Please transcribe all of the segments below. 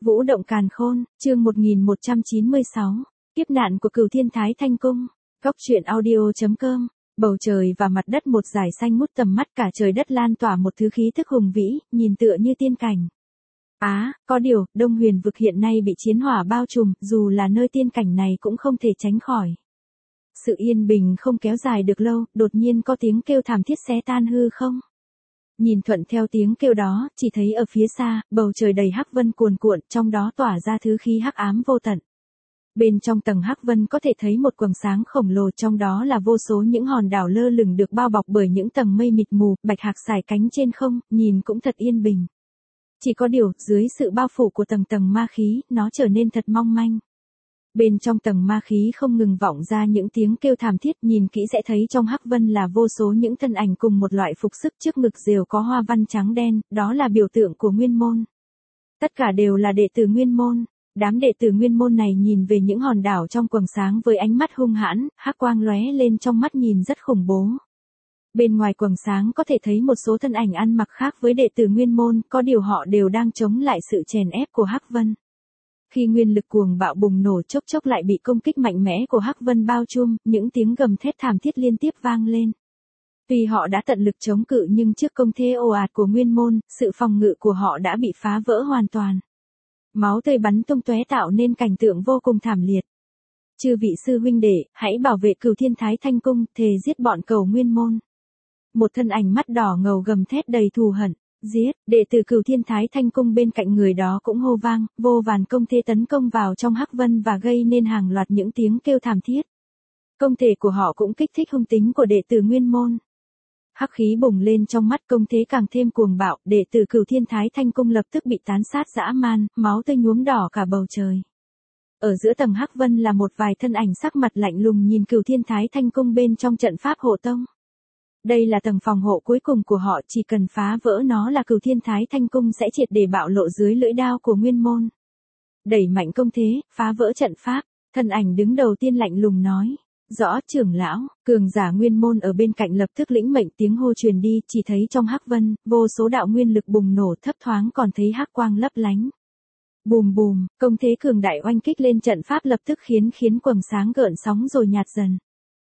Vũ động càn khôn, chương 1196, kiếp nạn của Cửu Thiên Thái Thanh Cung. Góc truyện audio.com. Bầu trời và mặt đất một dải xanh ngút tầm mắt, cả trời đất lan tỏa một thứ khí thức hùng vĩ, nhìn tựa như tiên cảnh. Có điều, Đông Huyền vực hiện nay bị chiến hỏa bao trùm, dù là nơi tiên cảnh này cũng không thể tránh khỏi. Sự yên bình không kéo dài được lâu, đột nhiên có tiếng kêu thảm thiết xé tan hư không. Nhìn thuận theo tiếng kêu đó, chỉ thấy ở phía xa, bầu trời đầy hắc vân cuồn cuộn, trong đó tỏa ra thứ khí hắc ám vô tận. Bên trong tầng hắc vân có thể thấy một quầng sáng khổng lồ, trong đó là vô số những hòn đảo lơ lửng được bao bọc bởi những tầng mây mịt mù, bạch hạc sải cánh trên không, nhìn cũng thật yên bình. Chỉ có điều, dưới sự bao phủ của tầng tầng ma khí, nó trở nên thật mong manh. Bên trong tầng ma khí không ngừng vọng ra những tiếng kêu thảm thiết, nhìn kỹ sẽ thấy trong hắc vân là vô số những thân ảnh cùng một loại phục sức, trước ngực rều có hoa văn trắng đen, đó là biểu tượng của Nguyên Môn. Tất cả đều là đệ tử Nguyên Môn. Đám đệ tử Nguyên Môn này nhìn về những hòn đảo trong quầng sáng với ánh mắt hung hãn, hắc quang lóe lên trong mắt nhìn rất khủng bố. Bên ngoài quầng sáng có thể thấy một số thân ảnh ăn mặc khác với đệ tử Nguyên Môn, có điều họ đều đang chống lại sự chèn ép của hắc vân. Khi nguyên lực cuồng bạo bùng nổ, chốc chốc lại bị công kích mạnh mẽ của hắc vân bao trùm, những tiếng gầm thét thảm thiết liên tiếp vang lên. Tuy họ đã tận lực chống cự nhưng trước công thế ồ ạt của Nguyên Môn, sự phòng ngự của họ đã bị phá vỡ hoàn toàn. Máu tươi bắn tung tóe tạo nên cảnh tượng vô cùng thảm liệt. Chư vị sư huynh đệ, hãy bảo vệ Cửu Thiên Thái Thanh Cung, thề giết bọn cầu Nguyên Môn. Một thân ảnh mắt đỏ ngầu gầm thét đầy thù hận. Giết, đệ tử Cửu Thiên Thái Thanh Cung bên cạnh người đó cũng hô vang, vô vàn công thế tấn công vào trong hắc vân và gây nên hàng loạt những tiếng kêu thảm thiết. Công thể của họ cũng kích thích hung tính của đệ tử Nguyên Môn. Hắc khí bùng lên trong mắt, công thế càng thêm cuồng bạo, đệ tử Cửu Thiên Thái Thanh Cung lập tức bị tán sát dã man, máu tươi nhuốm đỏ cả bầu trời. Ở giữa tầng hắc vân là một vài thân ảnh sắc mặt lạnh lùng nhìn Cửu Thiên Thái Thanh Cung bên trong trận pháp hộ tông. Đây là tầng phòng hộ cuối cùng của họ, chỉ cần phá vỡ nó là Cửu Thiên Thái Thanh Cung sẽ triệt để bạo lộ dưới lưỡi đao của Nguyên Môn. Đẩy mạnh công thế, phá vỡ trận pháp, thân ảnh đứng đầu tiên lạnh lùng nói. Rõ trưởng lão, cường giả Nguyên Môn ở bên cạnh lập tức lĩnh mệnh, tiếng hô truyền đi, chỉ thấy trong hắc vân, vô số đạo nguyên lực bùng nổ, thấp thoáng còn thấy hắc quang lấp lánh. Bùm bùm, công thế cường đại oanh kích lên trận pháp lập tức khiến quầng sáng gợn sóng rồi nhạt dần.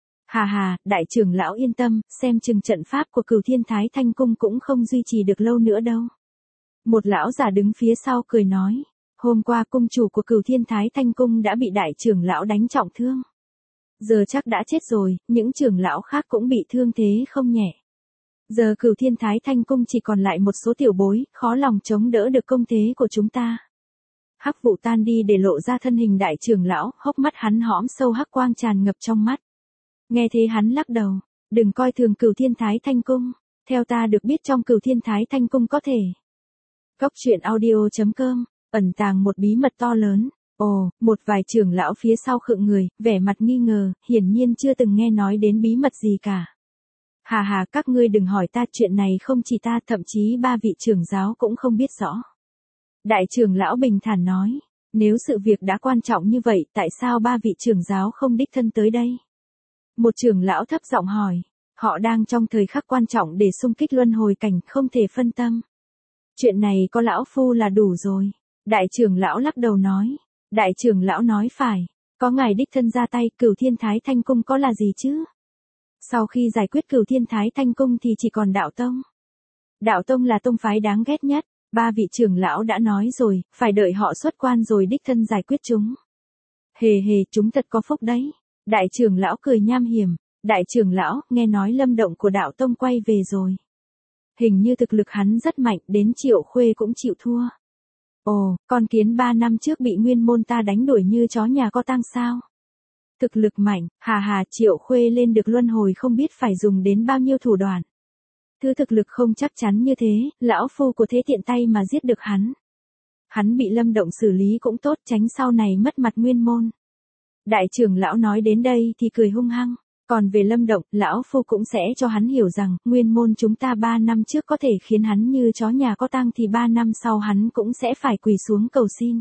Hà, đại trưởng lão yên tâm, xem chừng trận pháp của Cửu Thiên Thái Thanh Cung cũng không duy trì được lâu nữa đâu. Một lão già đứng phía sau cười nói, hôm qua cung chủ của Cửu Thiên Thái Thanh Cung đã bị đại trưởng lão đánh trọng thương. Giờ chắc đã chết rồi, những trưởng lão khác cũng bị thương thế không nhẹ. Giờ Cửu Thiên Thái Thanh Cung chỉ còn lại một số tiểu bối, khó lòng chống đỡ được công thế của chúng ta. Hắc vụ tan đi để lộ ra thân hình đại trưởng lão, hốc mắt hắn hõm sâu hắc quang tràn ngập trong mắt. Nghe thế hắn lắc đầu, đừng coi thường Cửu Thiên Thái Thanh Cung, theo ta được biết trong Cửu Thiên Thái Thanh Cung có thể. Góc truyện audio.com, ẩn tàng một bí mật to lớn. Ồ, một vài trưởng lão phía sau khựng người, vẻ mặt nghi ngờ, hiển nhiên chưa từng nghe nói đến bí mật gì cả. Hà, các ngươi đừng hỏi ta, chuyện này không chỉ ta, thậm chí ba vị trưởng giáo cũng không biết rõ. Đại trưởng lão bình thản nói, nếu sự việc đã quan trọng như vậy, tại sao ba vị trưởng giáo không đích thân tới đây? Một trưởng lão thấp giọng hỏi, họ đang trong thời khắc quan trọng để xung kích luân hồi cảnh, không thể phân tâm. Chuyện này có lão phu là đủ rồi. Đại trưởng lão lắc đầu nói. Đại trưởng lão nói phải, có ngài đích thân ra tay, Cửu Thiên Thái Thanh Cung có là gì chứ? Sau khi giải quyết Cửu Thiên Thái Thanh Cung thì chỉ còn Đạo Tông. Đạo Tông là tông phái đáng ghét nhất, ba vị trưởng lão đã nói rồi, phải đợi họ xuất quan rồi đích thân giải quyết chúng. Hề, chúng thật có phúc đấy. Đại trưởng lão cười nham hiểm, đại trưởng lão, nghe nói Lâm Động của Đạo Tông quay về rồi. Hình như thực lực hắn rất mạnh, đến Triệu Khuê cũng chịu thua. Ồ, con kiến 3 năm trước bị Nguyên Môn ta đánh đuổi như chó nhà có tang sao? Thực lực mạnh, hà, Triệu Khuê lên được luân hồi không biết phải dùng đến bao nhiêu thủ đoạn. Thứ thực lực không chắc chắn như thế, lão phu có thế tiện tay mà giết được hắn. Hắn bị Lâm Động xử lý cũng tốt, tránh sau này mất mặt Nguyên Môn. Đại trưởng lão nói đến đây thì cười hung hăng. Còn về Lâm Động, lão phu cũng sẽ cho hắn hiểu rằng, Nguyên Môn chúng ta 3 năm trước có thể khiến hắn như chó nhà có tang thì 3 năm sau hắn cũng sẽ phải quỳ xuống cầu xin.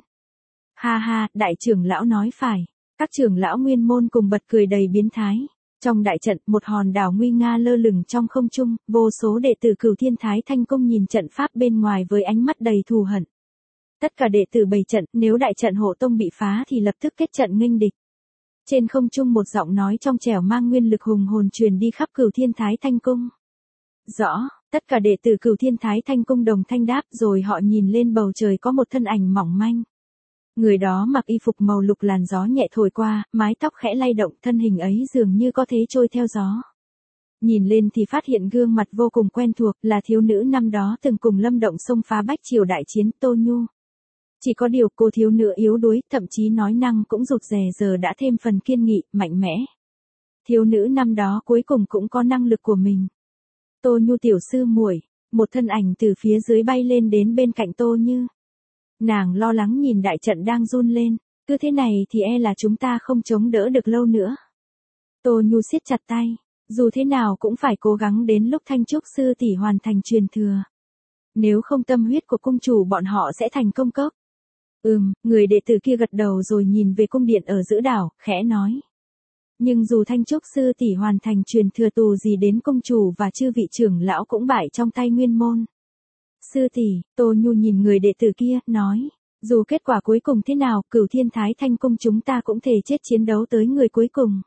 Ha, đại trưởng lão nói phải. Các trưởng lão Nguyên Môn cùng bật cười đầy biến thái. Trong đại trận, một hòn đảo nguy nga lơ lửng trong không trung, vô số đệ tử Cửu Thiên Thái Thanh Cung nhìn trận pháp bên ngoài với ánh mắt đầy thù hận. Tất cả đệ tử bày trận, nếu đại trận hộ tông bị phá thì lập tức kết trận nghênh địch. Trên không trung một giọng nói trong trẻo mang nguyên lực hùng hồn truyền đi khắp Cửu Thiên Thái Thanh Cung. Rõ, tất cả đệ tử Cửu Thiên Thái Thanh Cung đồng thanh đáp, rồi họ nhìn lên bầu trời có một thân ảnh mỏng manh. Người đó mặc y phục màu lục, làn gió nhẹ thổi qua, mái tóc khẽ lay động, thân hình ấy dường như có thế trôi theo gió. Nhìn lên thì phát hiện gương mặt vô cùng quen thuộc, là thiếu nữ năm đó từng cùng Lâm Động xông phá Bách Triều đại chiến, Tô Nhu. Chỉ có điều cô thiếu nữ yếu đuối, thậm chí nói năng cũng rụt rè, giờ đã thêm phần kiên nghị, mạnh mẽ. Thiếu nữ năm đó cuối cùng cũng có năng lực của mình. Tô Nhu tiểu sư muội, một thân ảnh từ phía dưới bay lên đến bên cạnh Tô Như. Nàng lo lắng nhìn đại trận đang run lên, cứ thế này thì e là chúng ta không chống đỡ được lâu nữa. Tô Nhu siết chặt tay, dù thế nào cũng phải cố gắng đến lúc Thanh Trúc sư tỷ hoàn thành truyền thừa. Nếu không tâm huyết của cung chủ bọn họ sẽ thành công cốc. Người đệ tử kia gật đầu rồi nhìn về cung điện ở giữa đảo, khẽ nói. Nhưng dù Thanh Trúc sư tỷ hoàn thành truyền thừa tù gì đến cung chủ và chư vị trưởng lão cũng bại trong tay Nguyên Môn. Sư tỷ, Tô Nhu nhìn người đệ tử kia, nói. Dù kết quả cuối cùng thế nào, Cửu Thiên Thái Thanh Cung chúng ta cũng thề chết chiến đấu tới người cuối cùng.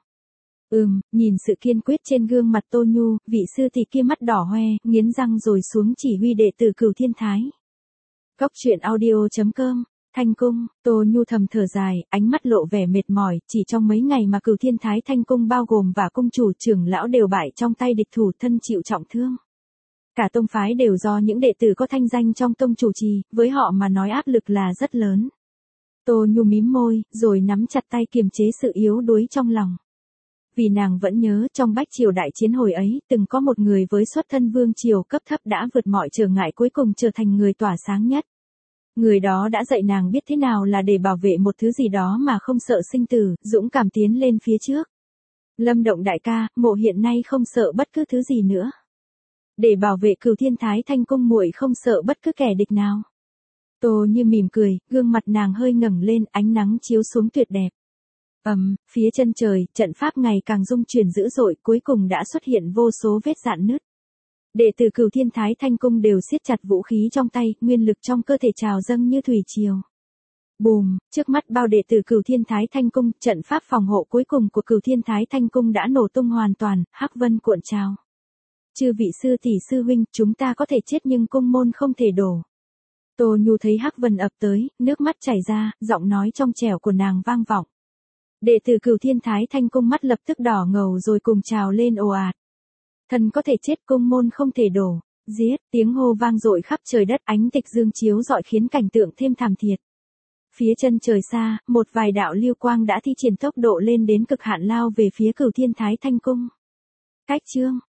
Nhìn sự kiên quyết trên gương mặt Tô Nhu, vị sư tỷ kia mắt đỏ hoe, nghiến răng rồi xuống chỉ huy đệ tử Cửu Thiên Thái. Góc truyện audio.com, Thanh Cung, Tô Nhu thầm thở dài, ánh mắt lộ vẻ mệt mỏi, chỉ trong mấy ngày mà Cửu Thiên Thái Thanh Cung bao gồm và cung chủ trưởng lão đều bại trong tay địch thủ, thân chịu trọng thương. Cả tông phái đều do những đệ tử có thanh danh trong tông chủ trì, với họ mà nói áp lực là rất lớn. Tô Nhu mím môi, rồi nắm chặt tay kiềm chế sự yếu đuối trong lòng. Vì nàng vẫn nhớ trong Bách Triều đại chiến hồi ấy, từng có một người với xuất thân vương triều cấp thấp đã vượt mọi trở ngại cuối cùng trở thành người tỏa sáng nhất. Người đó đã dạy nàng biết thế nào là để bảo vệ một thứ gì đó mà không sợ sinh tử, dũng cảm tiến lên phía trước. Lâm Động đại ca, mộ hiện nay không sợ bất cứ thứ gì nữa. Để bảo vệ Cửu Thiên Thái Thanh Cung muội không sợ bất cứ kẻ địch nào. Tô Như mỉm cười, gương mặt nàng hơi ngẩng lên, ánh nắng chiếu xuống tuyệt đẹp. Phía chân trời, trận pháp ngày càng rung chuyển dữ dội, cuối cùng đã xuất hiện vô số vết rạn nứt. Đệ tử Cửu Thiên Thái Thanh Cung đều siết chặt vũ khí trong tay, nguyên lực trong cơ thể trào dâng như thủy triều. Bùm, trước mắt bao đệ tử Cửu Thiên Thái Thanh Cung, trận pháp phòng hộ cuối cùng của Cửu Thiên Thái Thanh Cung đã nổ tung hoàn toàn, hắc vân cuộn trào. Chư vị sư tỷ sư huynh, chúng ta có thể chết nhưng cung môn không thể đổ. Tô Nhu thấy hắc vân ập tới, nước mắt chảy ra, giọng nói trong trẻo của nàng vang vọng. Đệ tử Cửu Thiên Thái Thanh Cung mắt lập tức đỏ ngầu rồi cùng trào lên ồ ạt. Thần có thể chết, cung môn không thể đổ. Giết, tiếng hô vang dội khắp trời đất, ánh tịch dương chiếu rọi khiến cảnh tượng thêm thảm thiệt. Phía chân trời xa, một vài đạo lưu quang đã thi triển tốc độ lên đến cực hạn lao về phía Cửu Thiên Thái Thanh Cung. Cách chương